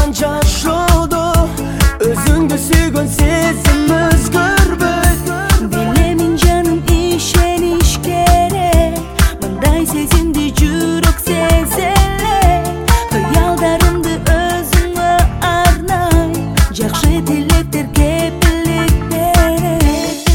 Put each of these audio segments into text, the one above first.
жашоодо өзүңдү сүйгөн сезим өзгөрбөйт. Билемин жаным, ишениш керек, мындай сезимди жүрөк сезеле. Кыялдарымды өзүңө арнай, жакшы тилектер кепилдик берет.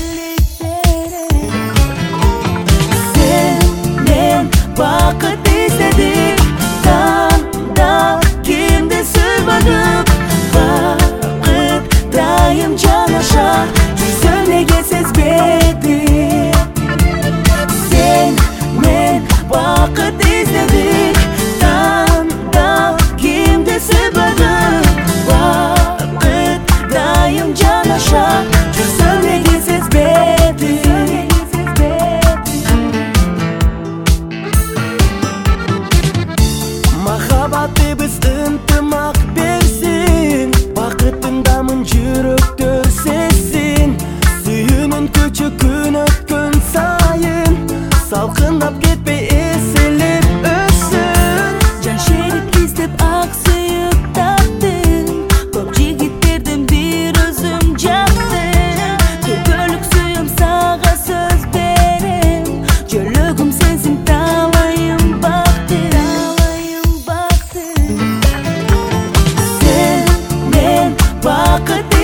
Сен мен бакыт издедик, тандап кимди сүйбөдүк. Бакыт дайым жанаша, жүрсөң неге сезбедик? Сен мен бакыт издедик, тандап кимди сүйбөдүк. Бакыт дайым жанаша, жүрсөң неге сезбедик? Махаббатыбыз ынтымак берсин, бакытындамын жүрөктөр сезсин. Сүйүүнүн көчү күн өткөн сайын, салкындап кетпей эселеп өссүн. Жан шерик издеп ак сүйүк таптым, көп жигиттерден бир өзүм жактым. Көпөлүк сүйүм сага сөз берем, жөлөгүм сенсиң талайым бактым. Sen men бакыт